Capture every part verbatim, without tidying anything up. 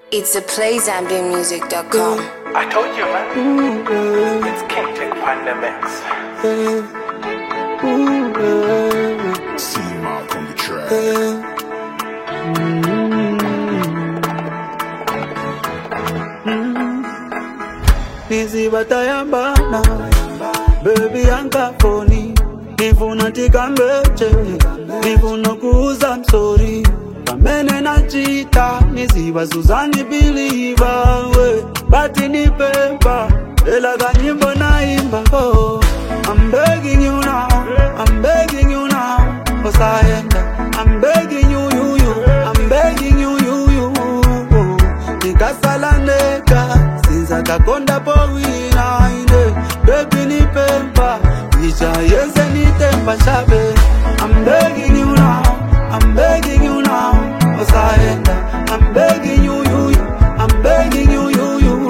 It's a play zambia music dot com. I told you, man. It's King Tech Pandemics. See Mark on the track. Nizi batayambana baby yanka phone nifuna tikambeche nifuna kuuza msori kamene na chita niziba Suzanne believer we bati ni pemba ela kanyimbo naimba oh I'm begging you now I'm begging you now Osaenda I'm begging you you you I'm begging you you you nikasalaneka sinza kakonda powina ine baby ni pemba ija yense ni temba shabe I'm begging you now I'm begging you now Osaenda I'm begging you you you I'm begging you you you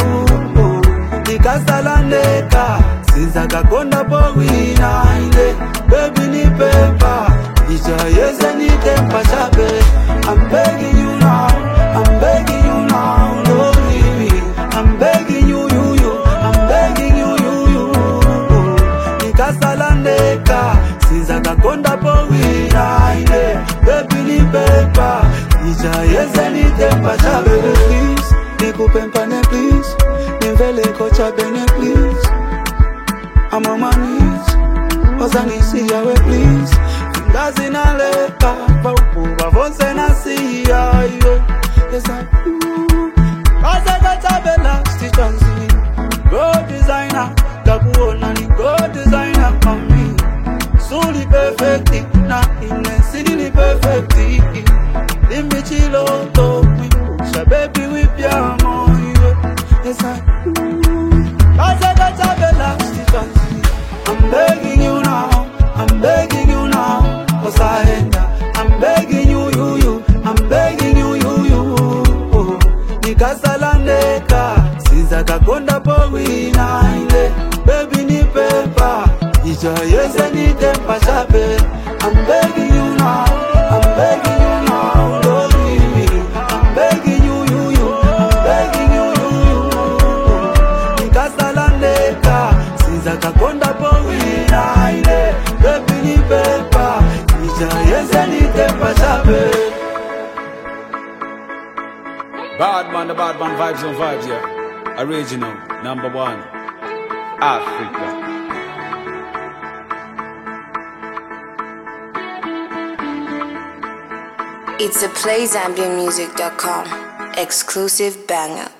nikasalaneka sinza kakonda powina ine baby ni pemba ija yense ni temba shabe I'm begging you now I'm begging you now no leave me I'm begging you you you I'm begging you you you nikasalandeka sinza kakonda powina ine baby ni pemba ija yense ni temba shabe please nikupempane please nimvele kocha bene please I'm on my knees Ozanisi yawe please Fingazi na leka Paupu wavonse na siya Yes I do Kaze katabela Stitchansi Go designer Kakuona ni go designer Mami Suli perfecti Na inesi ni perfecti Limbi chiloto Mipusha baby wipya moyo Yes I do Kaze katabela Stitchansi I'm begging you now, I'm begging you now, Osaenda. I'm begging you, you, you, I'm begging you, you, you. Nikasalandeka, sinza kakonda powina ile, baby ni pepa, ija yense ni tempa shabe. I'm begging you now, I'm begging you now, don't leave me. I'm begging you, you, you, I'm begging you, you, you. Nikasalandeka, sinza kakonda powina. Bad man, the bad man vibes on vibes, yeah. Original, number one, Africa. It's a play zambia music dot com. Exclusive banger.